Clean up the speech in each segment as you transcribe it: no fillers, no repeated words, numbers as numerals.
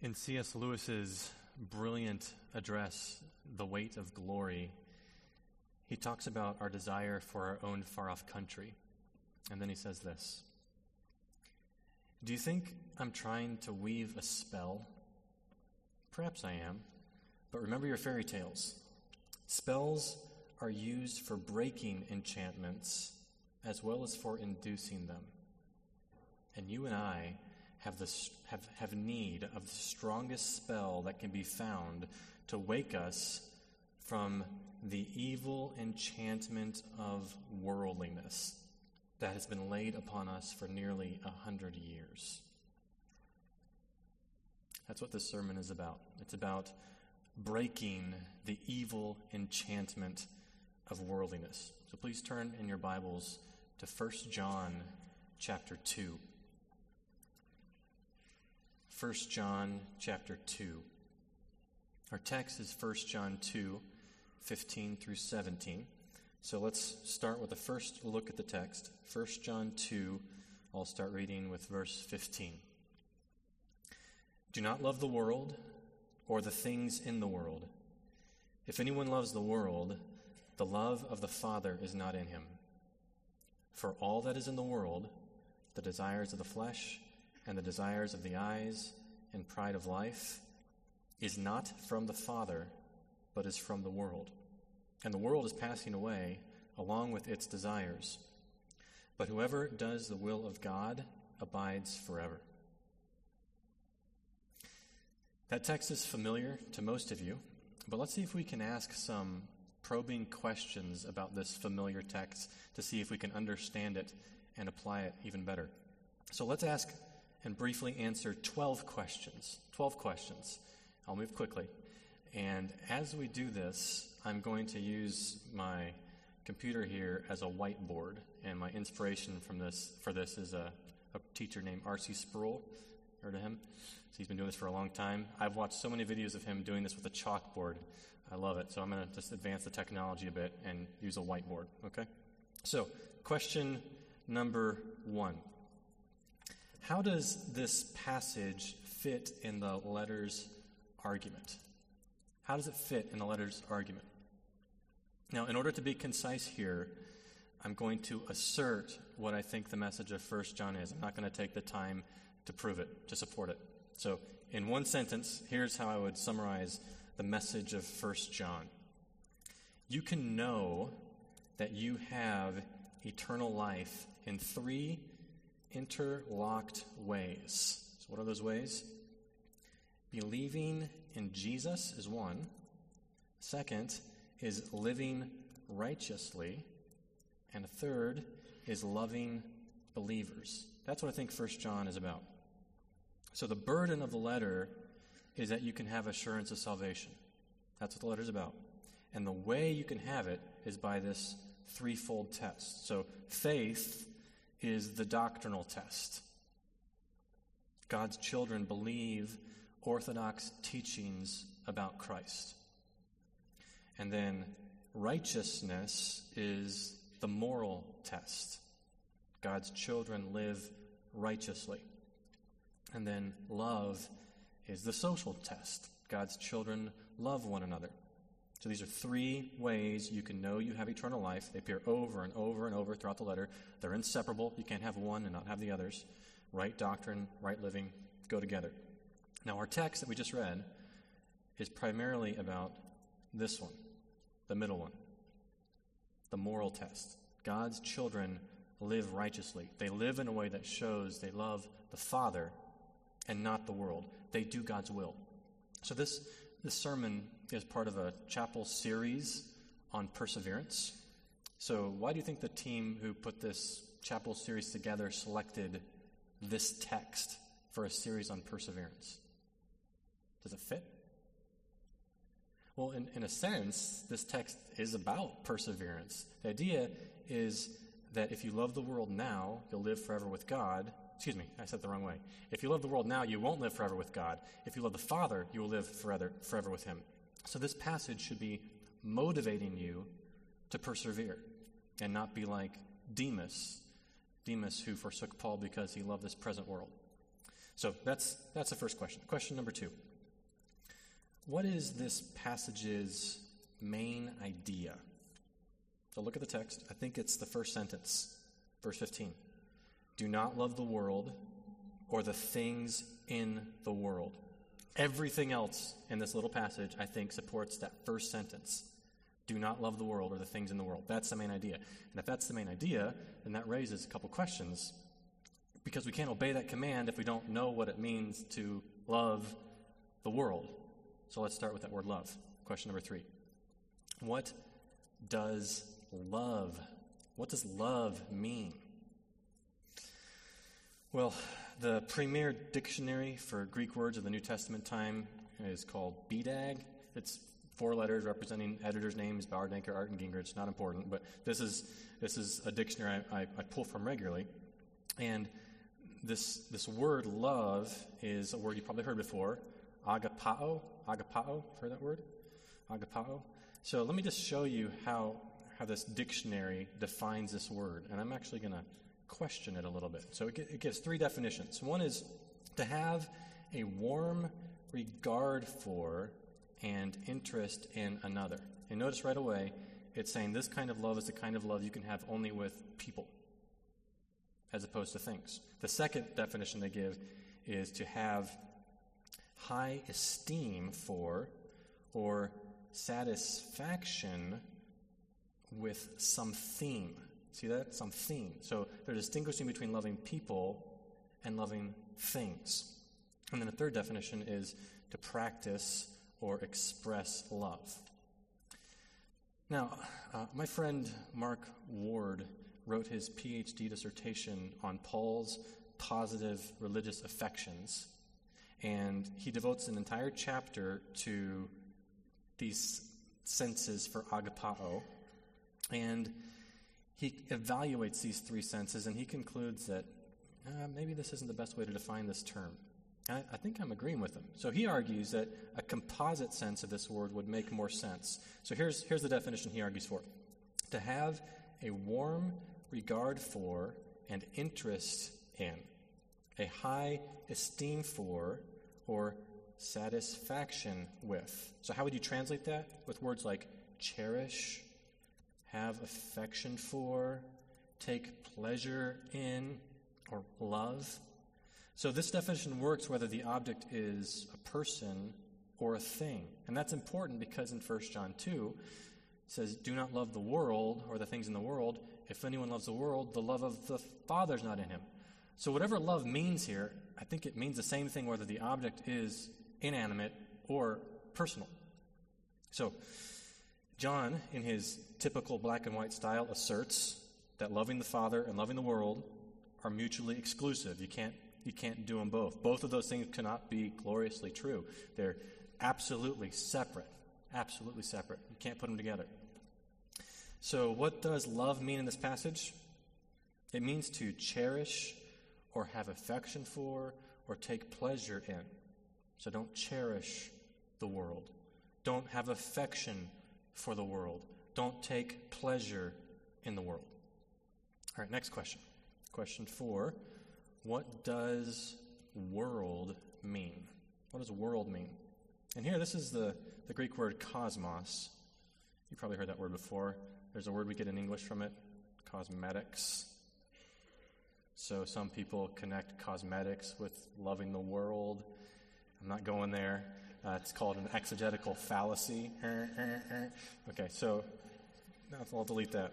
In C.S. Lewis's brilliant address, The Weight of Glory, he talks about our desire for our own far-off country. And then he says this: "Do you think I'm trying to weave a spell? Perhaps I am, but remember your fairy tales. Spells are used for breaking enchantments as well as for inducing them. And you and I have need of the strongest spell that can be found to wake us from the evil enchantment of worldliness that has been laid upon us for nearly 100 years. That's what this sermon is about. It's about breaking the evil enchantment of worldliness. So please turn in your Bibles to 1 John chapter 2. 1 John chapter 2. Our text is 1 John 2, 15 through 17. So let's start with the first look at the text. 1 John 2, I'll start reading with verse 15. Do not love the world or the things in the world. If anyone loves the world, the love of the Father is not in him. For all that is in the world, the desires of the flesh and the desires of the eyes and pride of life, is not from the Father, but is from the world. And the world is passing away along with its desires. But whoever does the will of God abides forever." That text is familiar to most of you, but let's see if we can ask some probing questions about this familiar text to see if we can understand it and apply it even better. So let's ask and briefly answer 12 questions. 12 questions. I'll move quickly. And as we do this, I'm going to use my computer here as a whiteboard. And my inspiration for this is a teacher named R.C. Sproul. Heard of him? So he's been doing this for a long time. I've watched so many videos of him doing this with a chalkboard. I love it. So I'm going to just advance the technology a bit and use a whiteboard, okay? So, question number 1. How does this passage fit in the letter's argument? How does it fit in the letter's argument? Now, in order to be concise here, I'm going to assert what I think the message of 1 John is. I'm not going to take the time to prove it, to support it. So, in one sentence, here's how I would summarize the message of 1 John. You can know that you have eternal life in 3 interlocked ways. So what are those ways? Believing in Jesus is one. Second is living righteously. And a third is loving believers. That's what I think 1 John is about. So the burden of the letter is that you can have assurance of salvation. That's what the letter is about. And the way you can have it is by this threefold test. So faith is the doctrinal test. God's children believe orthodox teachings about Christ. And then righteousness is the moral test. God's children live righteously. And then love is the social test. God's children love one another. So these are 3 ways you can know you have eternal life. They appear over and over and over throughout the letter. They're inseparable. You can't have one and not have the others. Right doctrine, right living go together. Now, our text that we just read is primarily about this one, the middle one, the moral test. God's children live righteously. They live in a way that shows they love the Father and not the world. They do God's will. So this sermon is part of a chapel series on perseverance. So why do you think the team who put this chapel series together selected this text for a series on perseverance? Does it fit? Well, in a sense, this text is about perseverance. The idea is that if you love the world now, you'll live forever with God. Excuse me, I said it the wrong way. If you love the world now, you won't live forever with God. If you love the Father, you will live forever with Him. So this passage should be motivating you to persevere and not be like Demas who forsook Paul because he loved this present world. So that's the first question. Question number 2. What is this passage's main idea? So look at the text. I think it's the first sentence, verse 15. Do not love the world or the things in the world. Everything else in this little passage, I think, supports that first sentence. Do not love the world or the things in the world. That's the main idea. And if that's the main idea, then that raises a couple questions, because we can't obey that command if we don't know what it means to love the world. So let's start with that word love. Question number 3. What does love mean? Well, the premier dictionary for Greek words of the New Testament time is called BDAG. It's 4 letters representing editors' names, Bauer, Denker, Art, and Gingrich. Not important, but this is a dictionary I pull from regularly. And this word love is a word you probably heard before, agapao. Agapao, heard that word? Agapao. So let me just show you how this dictionary defines this word. And I'm actually going to question it a little bit. So it gives 3 definitions. One is to have a warm regard for and interest in another. And notice right away, it's saying this kind of love is the kind of love you can have only with people, as opposed to things. The second definition they give is to have high esteem for or satisfaction with some theme. See that? Some theme. So they're distinguishing between loving people and loving things. And then the third definition is to practice or express love. Now, my friend Mark Ward wrote his PhD dissertation on Paul's positive religious affections, and he devotes an entire chapter to these senses for agapao, and he evaluates these 3 senses, and he concludes that maybe this isn't the best way to define this term. I think I'm agreeing with him. So he argues that a composite sense of this word would make more sense. So here's the definition he argues for. To have a warm regard for and interest in, a high esteem for or satisfaction with. So how would you translate that? With words like cherish, have affection for, take pleasure in, or love. So this definition works whether the object is a person or a thing. And that's important because in 1 John 2, it says, do not love the world or the things in the world. If anyone loves the world, the love of the Father's not in him. So whatever love means here, I think it means the same thing whether the object is inanimate or personal. So John, in his typical black and white style, asserts that loving the Father and loving the world are mutually exclusive. You can't do them both. Both of those things cannot be gloriously true. They're absolutely separate. Absolutely separate. You can't put them together. So what does love mean in this passage? It means to cherish or have affection for or take pleasure in. So don't cherish the world. Don't have affection for the world. Don't take pleasure in the world. All right, next question. Question 4. What does world mean? What does world mean? And here, this is the Greek word cosmos. You probably heard that word before. There's a word we get in English from it, cosmetics. So some people connect cosmetics with loving the world. I'm not going there. It's called an exegetical fallacy. Okay, so I'll delete that.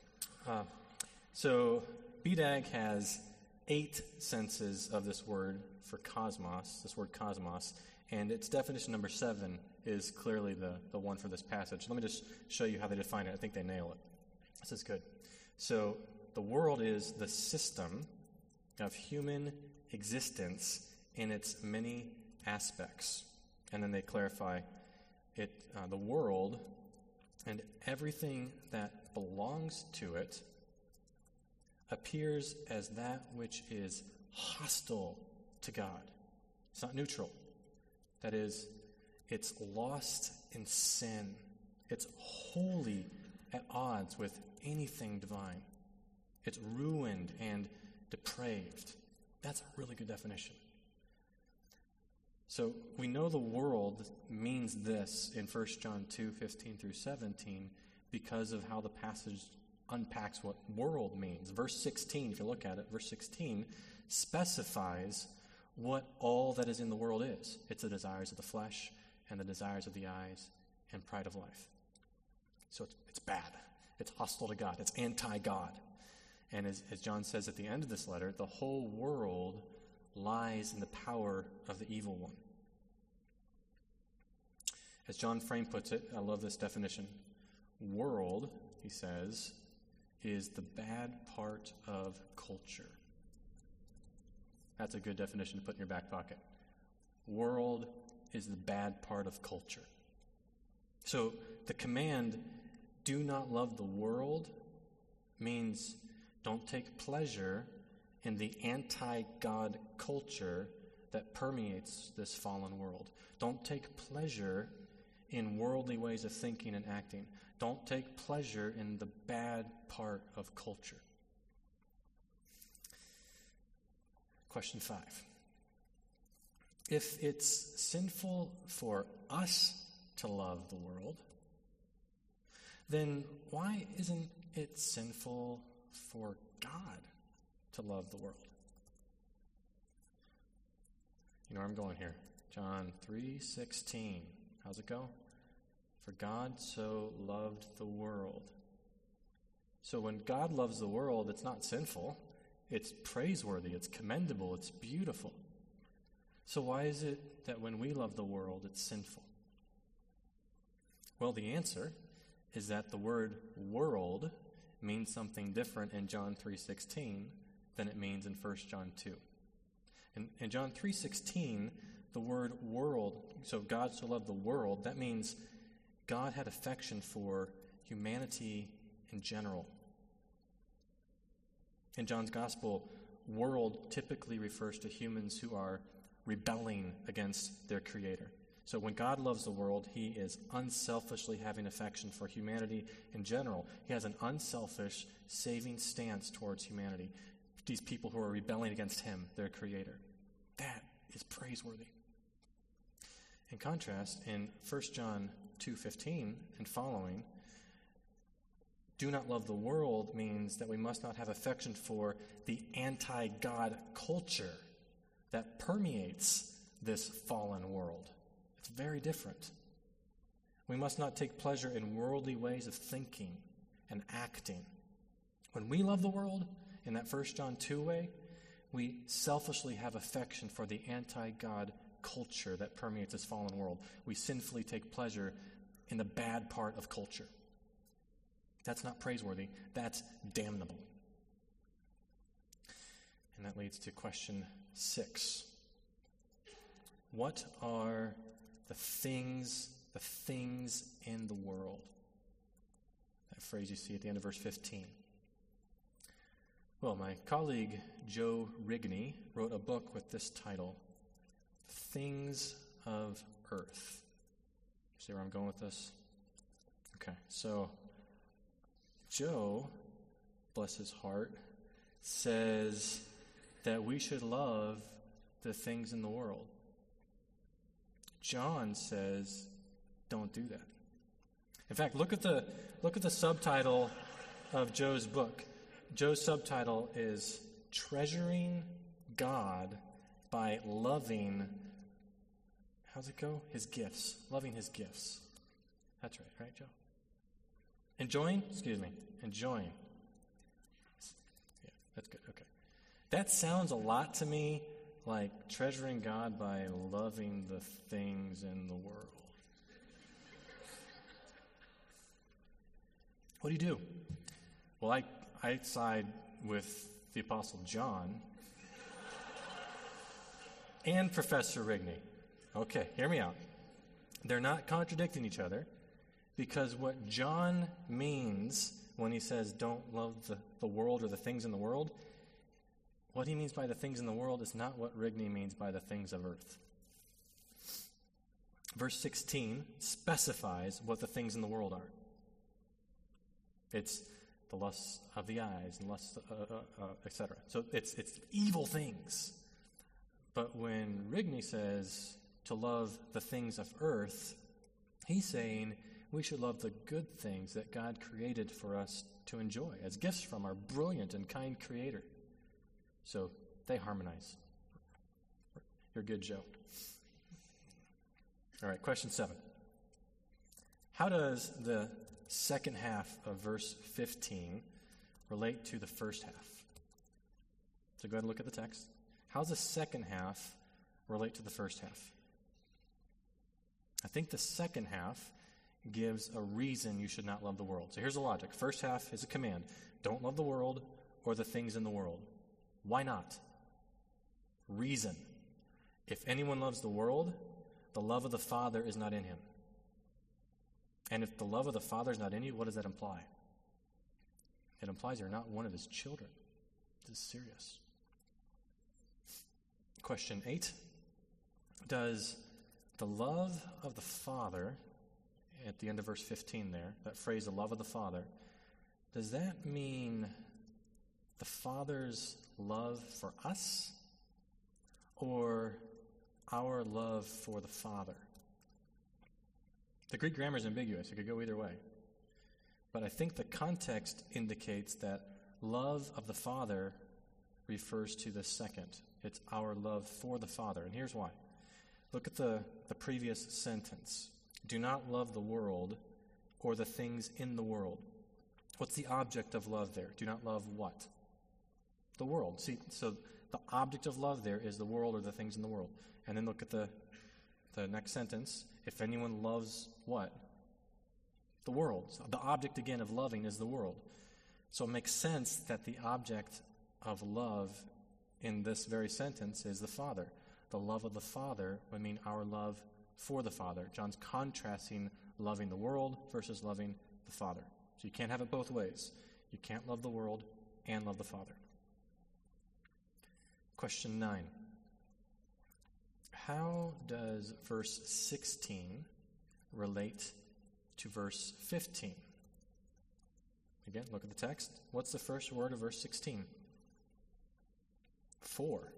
So BDAG has 8 senses of this word for cosmos, this word cosmos, and its definition number 7 is clearly the one for this passage. Let me just show you how they define it. I think they nail it. This is good. So the world is the system of human existence in its many aspects. And then they clarify it, the world and everything that belongs to it appears as that which is hostile to God. It's not neutral. That is, it's lost in sin. It's wholly at odds with anything divine. It's ruined and depraved. That's a really good definition. So we know the world means this in 1 John 2:15 through 17 because of how the passage unpacks what world means. Verse 16, if you look at it, verse 16 specifies what all that is in the world is. It's the desires of the flesh and the desires of the eyes and pride of life. So it's bad. It's hostile to God. It's anti-God. And as John says at the end of this letter, the whole world lies in the power of the evil one. As John Frame puts it, I love this definition. World, he says, is the bad part of culture. That's a good definition to put in your back pocket. World is the bad part of culture. So the command, do not love the world, means don't take pleasure in the anti-God culture that permeates this fallen world. Don't take pleasure in worldly ways of thinking and acting. Don't take pleasure in the bad part of culture. Question 5. If it's sinful for us to love the world, then why isn't it sinful for God to love the world? You know where I'm going here. John 3:16. How's it go? For God so loved the world. So when God loves the world, it's not sinful. It's praiseworthy. It's commendable. It's beautiful. So why is it that when we love the world, it's sinful? Well, the answer is that the word world means something different in John 3:16 than it means in 1 John 2. In John 3:16, the word world, so God so loved the world, that means God had affection for humanity in general. In John's gospel, world typically refers to humans who are rebelling against their Creator. So when God loves the world, he is unselfishly having affection for humanity in general. He has an unselfish, saving stance towards humanity, these people who are rebelling against him, their Creator. That is praiseworthy. In contrast, in 1 John 2:15 and following, do not love the world means that we must not have affection for the anti-God culture that permeates this fallen world. It's very different. We must not take pleasure in worldly ways of thinking and acting. When we love the world in that 1 John 2 way, we selfishly have affection for the anti-God culture that permeates this fallen world. We sinfully take pleasure in the bad part of culture. That's not praiseworthy. That's damnable. And that leads to question 6. What are the things in the world? That phrase you see at the end of verse 15. Well, my colleague Joe Rigney wrote a book with this title, Things of Earth. See where I'm going with this? Okay, so Joe, bless his heart, says that we should love the things in the world. John says, don't do that. In fact, look at the subtitle of Joe's book. Joe's subtitle is Treasuring God by Loving, how's it go? His gifts. Loving his gifts. That's right, Joe? Enjoying? Enjoying. Yeah, that's good. Okay. That sounds a lot to me like treasuring God by loving the things in the world. What do you do? Well, I side with the Apostle John and Professor Rigney. Okay, hear me out. They're not contradicting each other, because what John means when he says don't love the world or the things in the world, what he means by the things in the world is not what Rigney means by the things of earth. Verse 16 specifies what the things in the world are. It's the lusts of the eyes and lusts, etc. So it's evil things. But when Rigney says to love the things of earth. He's saying we should love the good things that God created for us to enjoy as gifts from our brilliant and kind Creator. So they harmonize. You're good, Joe. All right, question 7. How does the second half of verse 15 relate to the first half? So go ahead and look at the text. How does the second half relate to the first half? I think the second half gives a reason you should not love the world. So here's the logic. First half is a command. Don't love the world or the things in the world. Why not? Reason. If anyone loves the world, the love of the Father is not in him. And if the love of the Father is not in you, what does that imply? It implies you're not one of his children. This is serious. Question 8. Does the love of the Father, at the end of verse 15 there, that phrase, the love of the Father, does that mean the Father's love for us or our love for the Father? The Greek grammar is ambiguous. It could go either way. But I think the context indicates that love of the Father refers to the second. It's our love for the Father. And here's why. Look at the previous sentence. Do not love the world or the things in the world. What's the object of love there? Do not love what? The world. See, so the object of love there is the world or the things in the world. And then look at the next sentence. If anyone loves what? The world. So the object, again, of loving is the world. So it makes sense that the object of love in this very sentence is the Father. The love of the Father would mean our love for the Father. John's contrasting loving the world versus loving the Father. So you can't have it both ways. You can't love the world and love the Father. Question 9. How does verse 16 relate to verse 15? Again, look at the text. What's the first word of verse 16? For.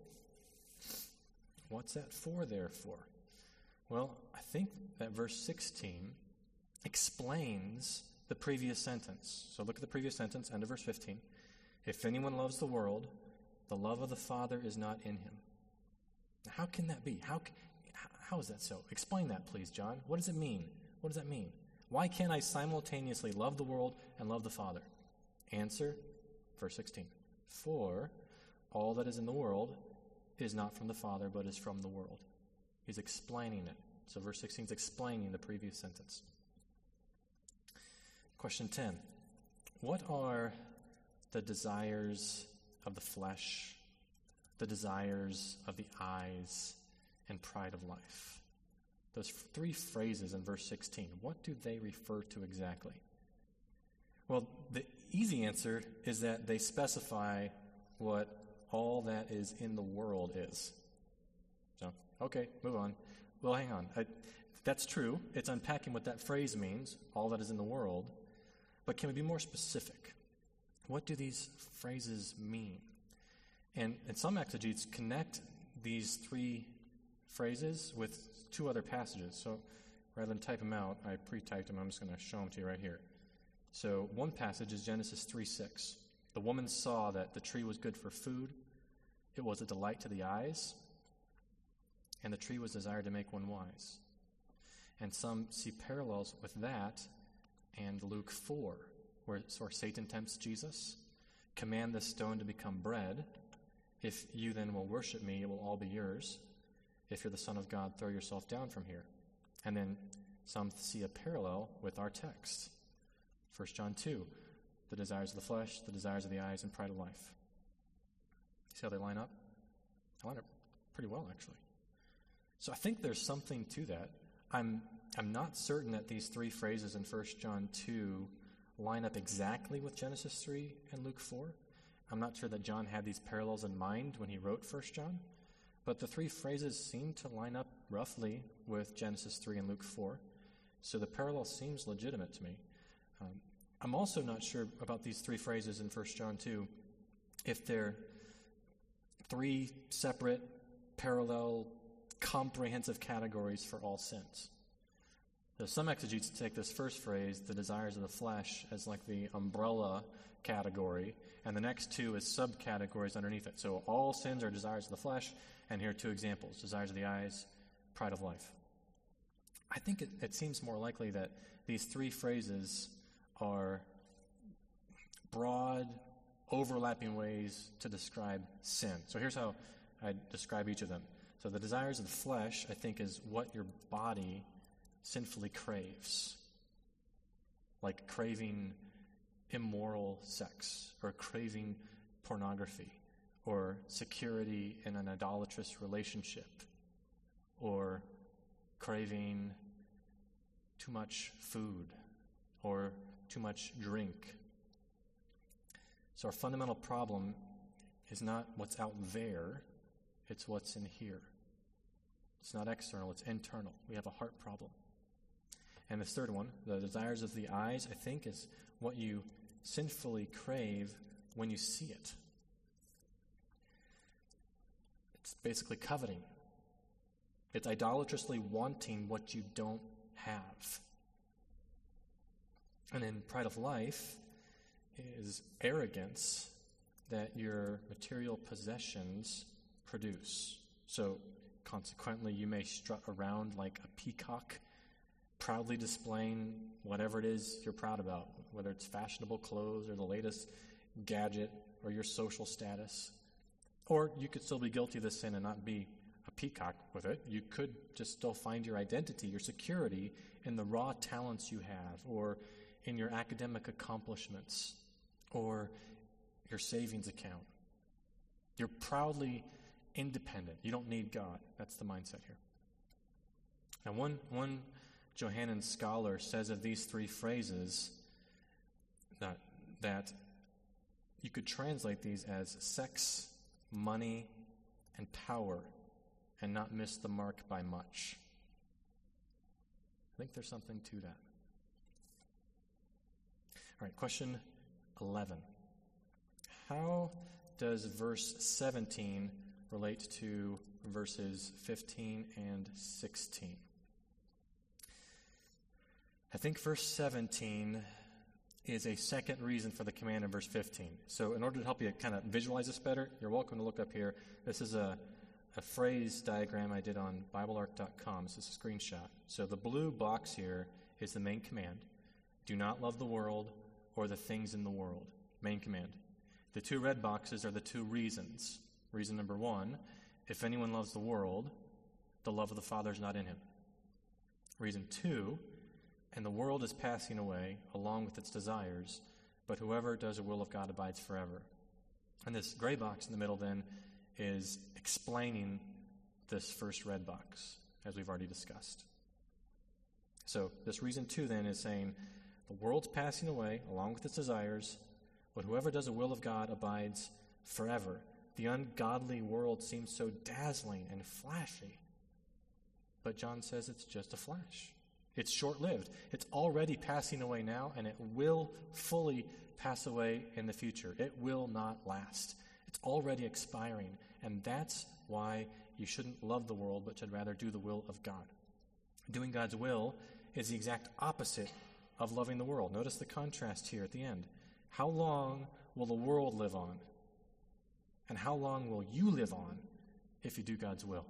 What's that for there for? Well, I think that verse 16 explains the previous sentence. So look at the previous sentence, end of verse 15. If anyone loves the world, the love of the Father is not in him. How can that be? How is that so? Explain that, please, John. What does it mean? What does that mean? Why can't I simultaneously love the world and love the Father? Answer, verse 16. For all that is in the world is not from the Father, but is from the world. He's explaining it. So verse 16 is explaining the previous sentence. Question 10. What are the desires of the flesh, the desires of the eyes, and pride of life? Those three phrases in verse 16, what do they refer to exactly? Well, the easy answer is that they specify what all that is in the world is. So, okay, move on. Well, hang on. That's true. It's unpacking what that phrase means, all that is in the world. But can we be more specific? What do these phrases mean? And some exegetes connect these three phrases with two other passages. So rather than type them out, I pre-typed them. I'm just going to show them to you right here. So one passage is Genesis 3:6. The woman saw that the tree was good for food. It was a delight to the eyes. And the tree was desired to make one wise. And some see parallels with that and Luke 4, where Satan tempts Jesus. Command this stone to become bread. If you then will worship me, it will all be yours. If you're the Son of God, throw yourself down from here. And then some see a parallel with our text. 1 John 2, the desires of the flesh, the desires of the eyes, and pride of life. See how they line up? They line up pretty well, actually. So I think there's something to that. I'm not certain that these three phrases in 1 John 2 line up exactly with Genesis 3 and Luke 4. I'm not sure that John had these parallels in mind when he wrote 1 John. But the three phrases seem to line up roughly with Genesis 3 and Luke 4. So the parallel seems legitimate to me. I'm also not sure about these three phrases in 1 John 2, if they're three separate, parallel comprehensive categories for all sins. So some exegetes take this first phrase, the desires of the flesh, as like the umbrella category, and the next two as subcategories underneath it. So all sins are desires of the flesh, and here are two examples, desires of the eyes, pride of life. I think it seems more likely that these three phrases are broad, overlapping ways to describe sin. So here's how I describe each of them. So the desires of the flesh, I think, is what your body sinfully craves, like craving immoral sex, or craving pornography, or security in an idolatrous relationship, or craving too much food, or too much drink. So our fundamental problem is not what's out there, it's what's in here. It's not external, it's internal. We have a heart problem. And this third one, the desires of the eyes, I think, is what you sinfully crave when you see it. It's basically coveting. It's idolatrously wanting what you don't have. And then pride of life is arrogance that your material possessions produce. So consequently, you may strut around like a peacock, proudly displaying whatever it is you're proud about, whether it's fashionable clothes or the latest gadget or your social status. Or you could still be guilty of this sin and not be a peacock with it. You could just still find your identity, your security in the raw talents you have, or in your academic accomplishments, or your savings account. You're proudly independent. You don't need God. That's the mindset here. And one Johannine scholar says of these three phrases that you could translate these as sex, money, and power, and not miss the mark by much. I think there's something to that. All right, question 11. How does verse 17 relate to verses 15 and 16? I think verse 17 is a second reason for the command in verse 15. So in order to help you kind of visualize this better, you're welcome to look up here. This is a phrase diagram I did on BibleArc.com. This is a screenshot. So the blue box here is the main command. Do not love the world or the things in the world. Main command. The two red boxes are the two reasons. Reason number one, if anyone loves the world, the love of the Father is not in him. Reason two, and the world is passing away along with its desires, but whoever does the will of God abides forever. And this gray box in the middle then is explaining this first red box, as we've already discussed. So this reason two then is saying the world's passing away along with its desires, but whoever does the will of God abides forever. The ungodly world seems so dazzling and flashy, but John says it's just a flash. It's short-lived. It's already passing away now, and it will fully pass away in the future. It will not last. It's already expiring, and that's why you shouldn't love the world, but should rather do the will of God. Doing God's will is the exact opposite of loving the world. Notice the contrast here at the end. How long will the world live on? And how long will you live on if you do God's will?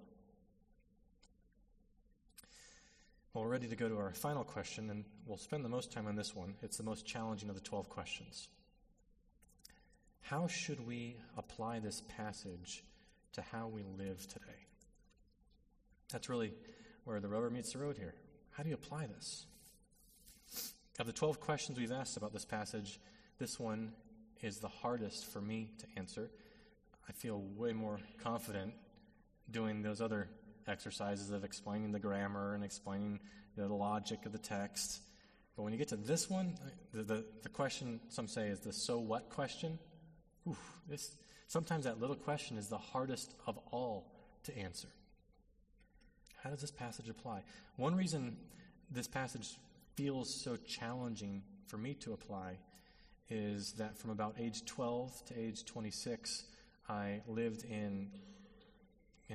Well, we're ready to go to our final question, and we'll spend the most time on this one. It's the most challenging of the 12 questions. How should we apply this passage to how we live today? That's really where the rubber meets the road here. How do you apply this? Of the 12 questions we've asked about this passage, this one is the hardest for me to answer. I feel way more confident doing those other exercises of explaining the grammar and explaining the logic of the text. But when you get to this one, the question, some say, is the so what question. Sometimes that little question is the hardest of all to answer. How does this passage apply? One reason this passage feels so challenging for me to apply is that from about age 12 to age 26, I lived in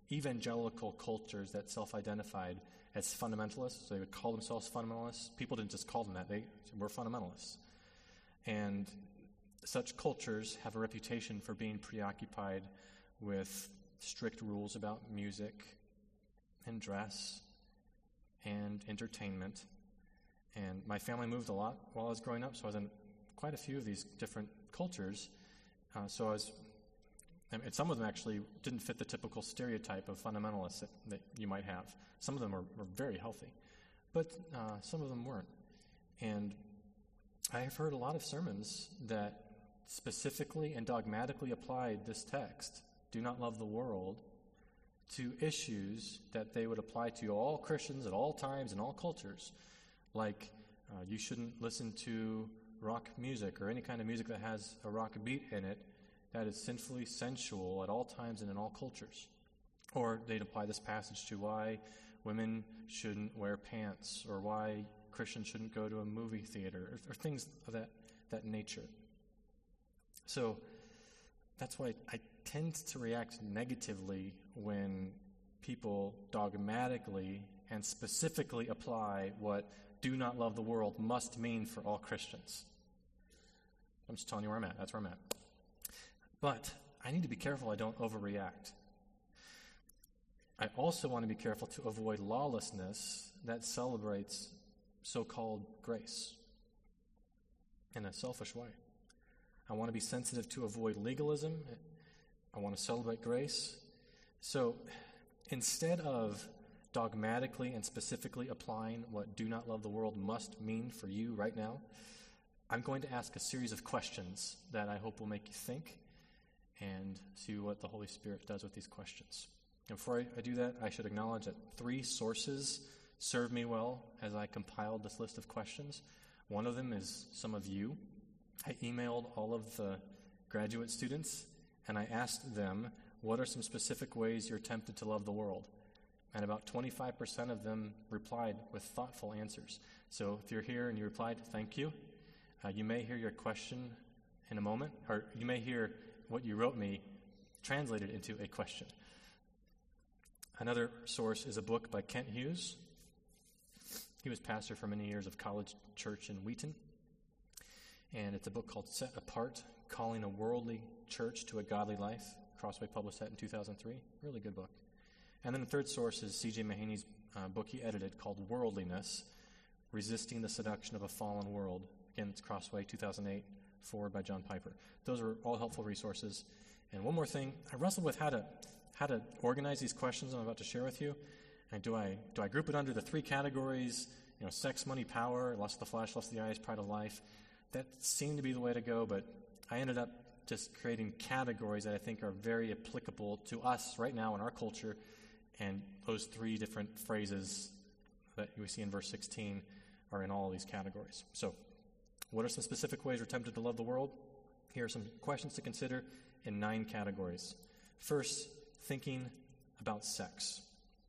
evangelical cultures that self-identified as fundamentalists. So they would call themselves fundamentalists. People didn't just call them that. They were fundamentalists. And such cultures have a reputation for being preoccupied with strict rules about music and dress and entertainment. And my family moved a lot while I was growing up, so I was in quite a few of these different cultures. And some of them actually didn't fit the typical stereotype of fundamentalists that you might have. Some of them were very healthy, but some of them weren't. And I have heard a lot of sermons that specifically and dogmatically applied this text, do not love the world, to issues that they would apply to all Christians at all times and all cultures, like you shouldn't listen to rock music or any kind of music that has a rock beat in it that is sinfully sensual at all times and in all cultures. Or they'd apply this passage to why women shouldn't wear pants, or why Christians shouldn't go to a movie theater, or things of that nature. So that's why I tend to react negatively when people dogmatically and specifically apply what do not love the world must mean for all Christians. I'm just telling you where I'm at. That's where I'm at. But I need to be careful I don't overreact. I also want to be careful to avoid lawlessness that celebrates so-called grace in a selfish way. I want to be sensitive to avoid legalism. I want to celebrate grace. So instead of dogmatically and specifically applying what do not love the world must mean for you right now, I'm going to ask a series of questions that I hope will make you think and see what the Holy Spirit does with these questions. And before I do that, I should acknowledge that 3 sources served me well as I compiled this list of questions. One of them is some of you. I emailed all of the graduate students, and I asked them, what are some specific ways you're tempted to love the world? And about 25% of them replied with thoughtful answers. So if you're here and you replied, thank you. You may hear your question in a moment, or you may hear what you wrote me translated into a question. Another source is a book by Kent Hughes. He was pastor for many years of College Church in Wheaton. And it's a book called Set Apart, Calling a Worldly Church to a Godly Life. Crossway published that in 2003. Really good book. And then the third source is C.J. Mahaney's book he edited called Worldliness, Resisting the Seduction of a Fallen World. Again, it's Crossway 2008, forward by John Piper. Those are all helpful resources. And one more thing, I wrestled with how to organize these questions I'm about to share with you. And do I group it under the 3 categories, sex, money, power, lust of the flesh, lust of the eyes, pride of life? That seemed to be the way to go, but I ended up just creating categories that I think are very applicable to us right now in our culture, and those 3 different phrases that we see in verse 16 are in all of these categories. So, what are some specific ways we're tempted to love the world? Here are some questions to consider in 9 categories. First, thinking about sex.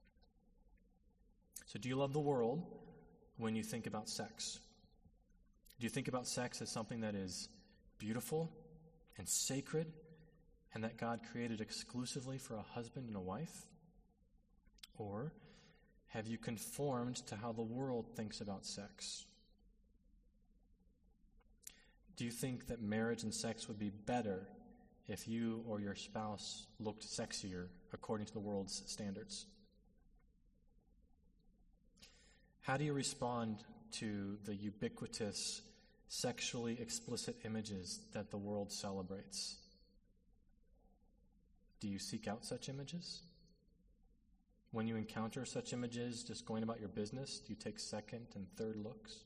So do you love the world when you think about sex? Do you think about sex as something that is beautiful and sacred and that God created exclusively for a husband and a wife? Or have you conformed to how the world thinks about sex? Do you think that marriage and sex would be better if you or your spouse looked sexier according to the world's standards? How do you respond to the ubiquitous, sexually explicit images that the world celebrates? Do you seek out such images? When you encounter such images, just going about your business, do you take second and third looks?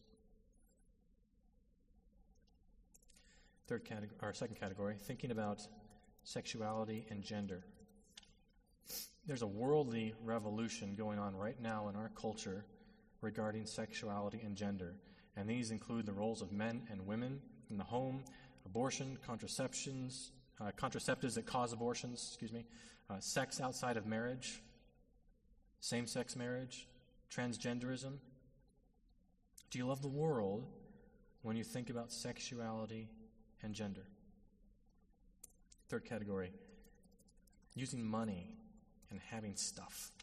Second category, thinking about sexuality and gender. There's a worldly revolution going on right now in our culture regarding sexuality and gender. And these include the roles of men and women in the home, abortion, contraceptives that cause abortions, sex outside of marriage, same-sex marriage, transgenderism. Do you love the world when you think about sexuality and gender? Third category, using money and having stuff.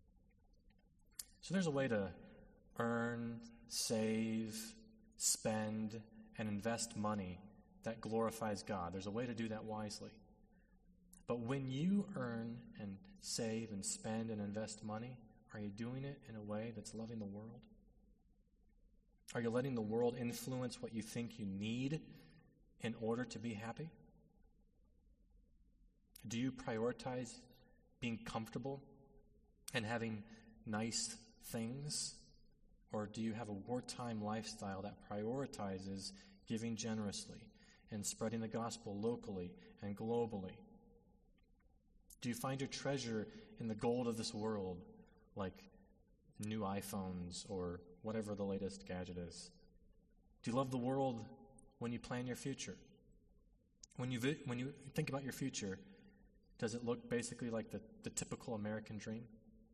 So there's a way to earn, save, spend, and invest money that glorifies God. There's a way to do that wisely. But when you earn and save and spend and invest money, are you doing it in a way that's loving the world? Are you letting the world influence what you think you need in order to be happy? Do you prioritize being comfortable and having nice things? Or do you have a wartime lifestyle that prioritizes giving generously and spreading the gospel locally and globally? Do you find your treasure in the gold of this world, like new iPhones or whatever the latest gadget is? Do you love the world when you plan your future? When you think about your future, does it look basically like the typical American dream?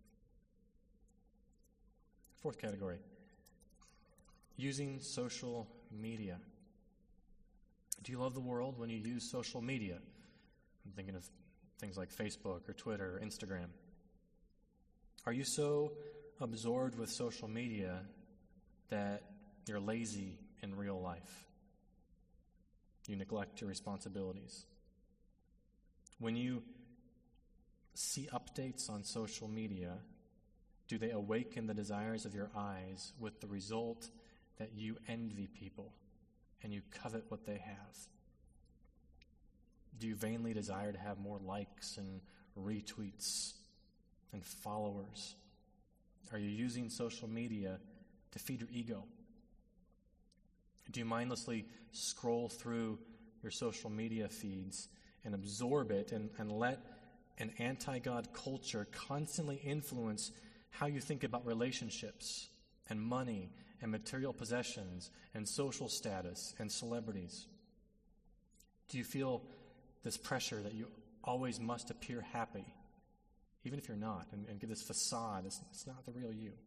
Fourth category, using social media. Do you love the world when you use social media? I'm thinking of things like Facebook or Twitter or Instagram. Are you so absorbed with social media that you're lazy in real life? You neglect your responsibilities. When you see updates on social media, do they awaken the desires of your eyes with the result that you envy people and you covet what they have? Do you vainly desire to have more likes and retweets and followers? Are you using social media to feed your ego? Do you mindlessly scroll through your social media feeds and absorb it and let an anti-God culture constantly influence how you think about relationships and money and material possessions and social status and celebrities? Do you feel this pressure that you always must appear happy, even if you're not, and give this facade? It's not the real you.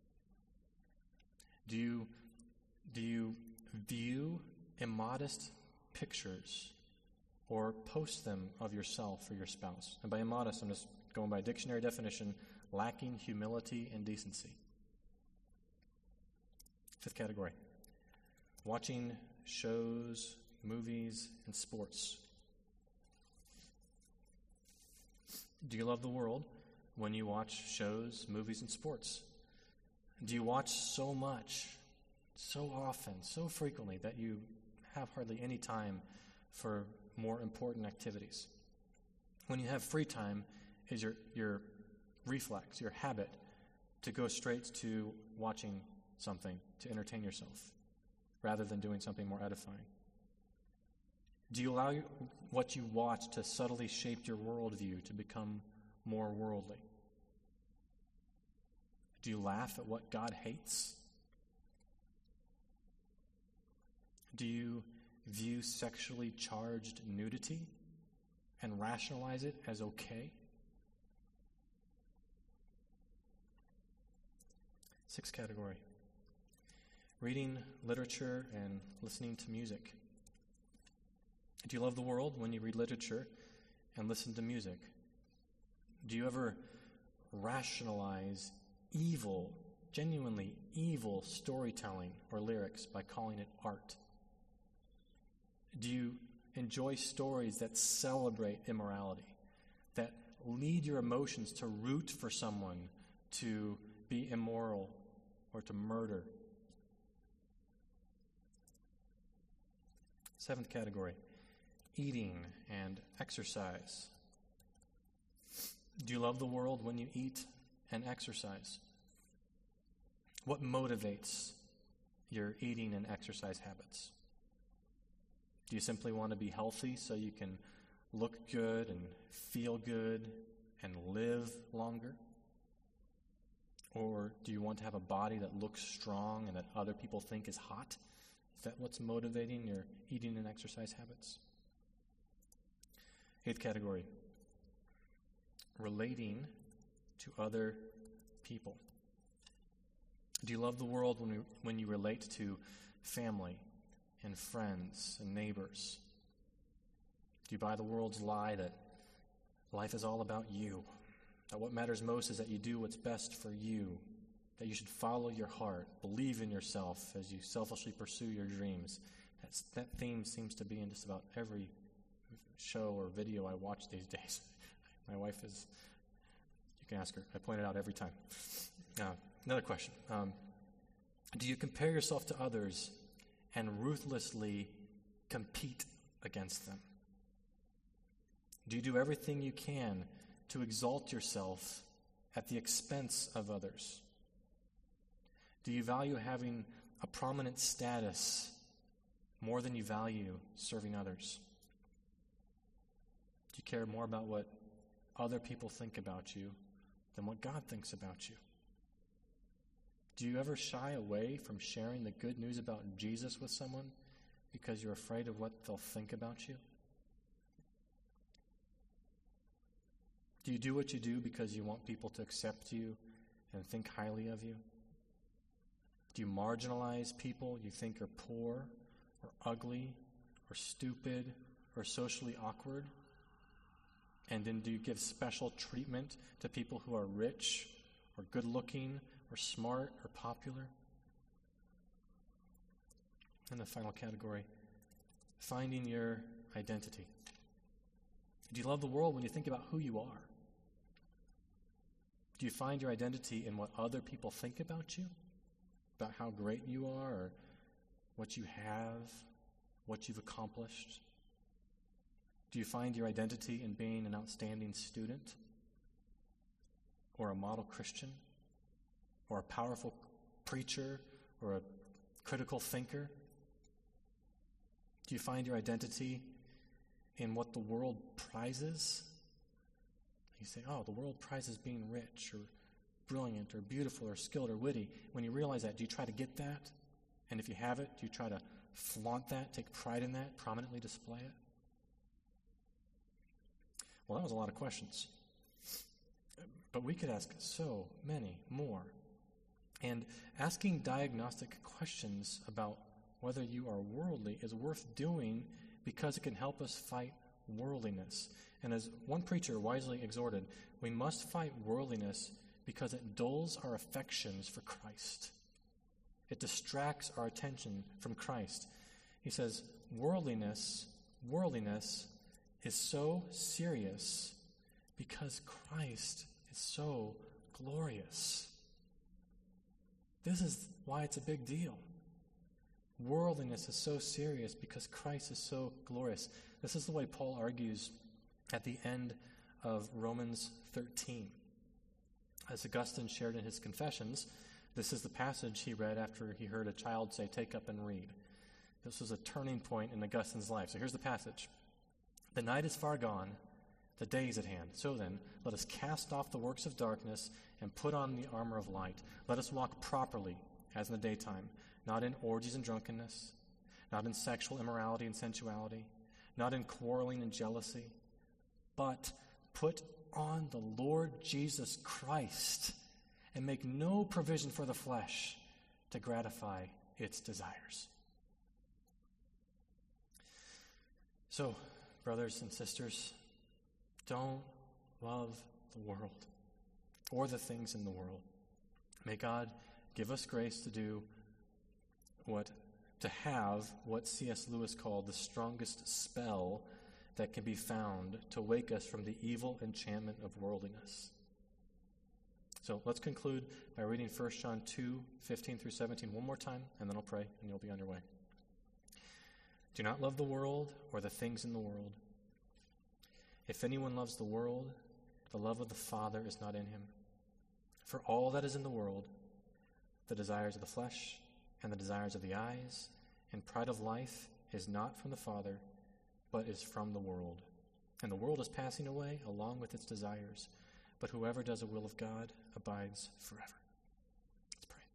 Do you view immodest pictures or post them of yourself or your spouse? And by immodest, I'm just going by dictionary definition, lacking humility and decency. Fifth category, watching shows, movies, and sports. Do you love the world when you watch shows, movies, and sports? Do you watch so much, so often, so frequently that you have hardly any time for more important activities? When you have free time, is your reflex, your habit, to go straight to watching something to entertain yourself rather than doing something more edifying? Do you allow what you watch to subtly shape your worldview to become more worldly? Do you laugh at what God hates? Do you view sexually charged nudity and rationalize it as okay? Sixth category, reading literature and listening to music. Do you love the world when you read literature and listen to music? Do you ever rationalize evil, genuinely evil storytelling or lyrics by calling it art? Do you enjoy stories that celebrate immorality, that lead your emotions to root for someone to be immoral or to murder? Seventh category, eating and exercise. Do you love the world when you eat and exercise? What motivates your eating and exercise habits? Do you simply want to be healthy so you can look good and feel good and live longer? Or do you want to have a body that looks strong and that other people think is hot? Is that what's motivating your eating and exercise habits? Eighth category, relating to other people. Do you love the world when you relate to family and friends and neighbors? Do you buy the world's lie that life is all about you, That what matters most is that you do what's best for you, that you should follow your heart, believe in yourself as you selfishly pursue your dreams. That theme seems to be in just about every show or video I watch these days. My wife is, you can ask her, I point it out every time. Another question. Do you compare yourself to others and ruthlessly compete against them? Do you do everything you can to exalt yourself at the expense of others? Do you value having a prominent status more than you value serving others? Do you care more about what other people think about you than what God thinks about you? Do you ever shy away from sharing the good news about Jesus with someone because you're afraid of what they'll think about you? Do you do what you do because you want people to accept you and think highly of you? Do you marginalize people you think are poor or ugly or stupid or socially awkward? And then do you give special treatment to people who are rich or good-looking or smart or popular? And the final category, finding your identity. Do you love the world when you think about who you are? Do you find your identity in what other people think about you? About how great you are, or what you have, what you've accomplished? Do you find your identity in being an outstanding student, or a model Christian, or a powerful preacher, or a critical thinker? Do you find your identity in what the world prizes? You say, oh, the world prizes being rich, or brilliant, or beautiful, or skilled, or witty. When you realize that, do you try to get that? And if you have it, do you try to flaunt that, take pride in that, prominently display it? Well, that was a lot of questions. But we could ask so many more. And asking diagnostic questions about whether you are worldly is worth doing because it can help us fight worldliness. And as one preacher wisely exhorted, we must fight worldliness because it dulls our affections for Christ. It distracts our attention from Christ. He says, worldliness is so serious because Christ is so glorious. This is why it's a big deal. Worldliness is so serious because Christ is so glorious. This is the way Paul argues at the end of Romans 13. As Augustine shared in his Confessions, this is the passage he read after he heard a child say, "Take up and read." This was a turning point in Augustine's life. So here's the passage. "The night is far gone, the day is at hand. So then, let us cast off the works of darkness and put on the armor of light. Let us walk properly, as in the daytime, not in orgies and drunkenness, not in sexual immorality and sensuality, not in quarreling and jealousy, but put on the Lord Jesus Christ and make no provision for the flesh to gratify its desires." So, brothers and sisters, don't love the world or the things in the world. May God give us grace to have what C.S. Lewis called the strongest spell that can be found to wake us from the evil enchantment of worldliness. So let's conclude by reading 1 John 2:15 through 17 one more time, and then I'll pray, and you'll be on your way. "Do not love the world or the things in the world. If anyone loves the world, the love of the Father is not in him. For all that is in the world, the desires of the flesh and the desires of the eyes and pride of life is not from the Father, but is from the world. And the world is passing away along with its desires, but whoever does the will of God abides forever." Let's pray.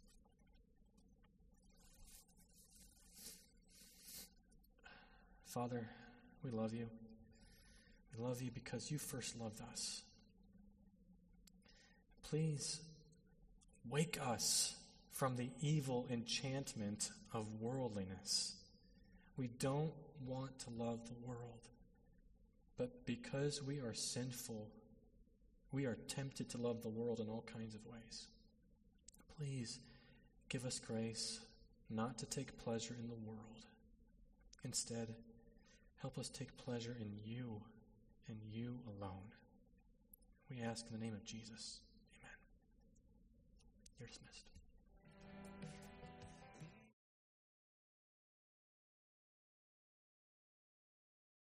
Father, we love you. We love you because you first loved us. Please wake us from the evil enchantment of worldliness. We don't want to love the world, but because we are sinful, We are tempted to love the world in all kinds of ways. Please give us grace not to take pleasure in the world. Instead, help us take pleasure in you and you alone. We ask in the name of Jesus. Amen. You're dismissed.